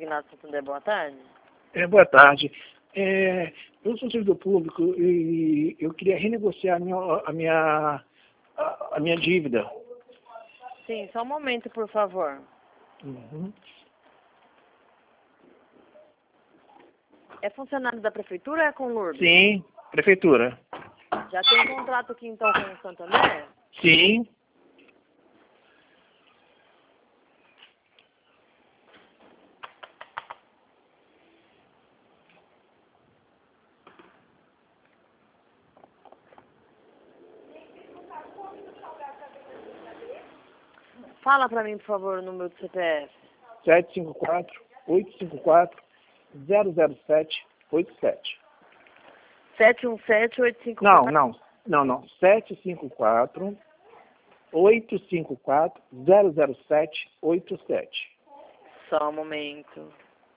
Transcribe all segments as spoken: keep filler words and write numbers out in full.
Consignado Santander, boa tarde. É, boa tarde. É, eu sou servidor público e eu queria renegociar a minha, a minha, a, a minha dívida. Sim, só um momento, por favor. Uhum. É funcionário da prefeitura ou é com o Lourdes? Sim, prefeitura. Já tem contrato aqui então com o Santander? Sim. Fala pra mim, por favor, o número do C P F. sete cinco quatro, oito cinco quatro, zero zero sete, oito sete. sete um sete, oito cinco Não, quatro. não, não, não. sete cinco quatro, oito cinco quatro, zero zero sete, oito sete. Só um momento.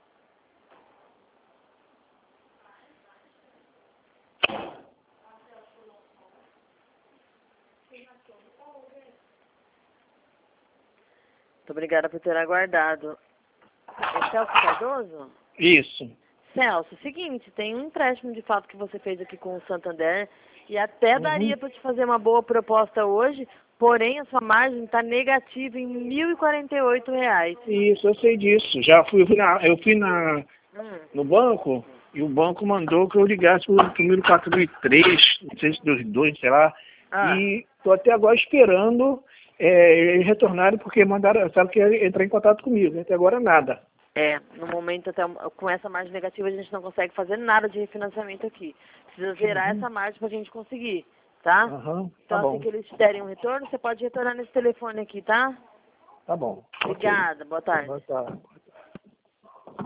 Muito obrigada por ter aguardado. É Celso Cardoso? Isso. Celso, seguinte, tem um empréstimo de fato que você fez aqui com o Santander e até Uhum. daria para te fazer uma boa proposta hoje, porém a sua margem está negativa em mil e quarenta e oito reais. Isso, eu sei disso. Já fui, eu fui, na, eu fui na, Hum. no banco e o banco mandou que eu ligasse para o número quatro mil e três, não sei se dos dois, sei lá. Ah. E estou até agora esperando é, eles retornarem porque mandaram, sabe que ia entrar em contato comigo. Até agora nada. É, no momento, até com essa margem negativa, a gente não consegue fazer nada de refinanciamento aqui. Precisa zerar Uhum. essa margem para a gente conseguir, tá? Uhum. Tá Então, assim bom, que eles te derem um retorno, você pode retornar nesse telefone aqui, tá? tá bom. Obrigada, boa tarde. Boa tarde.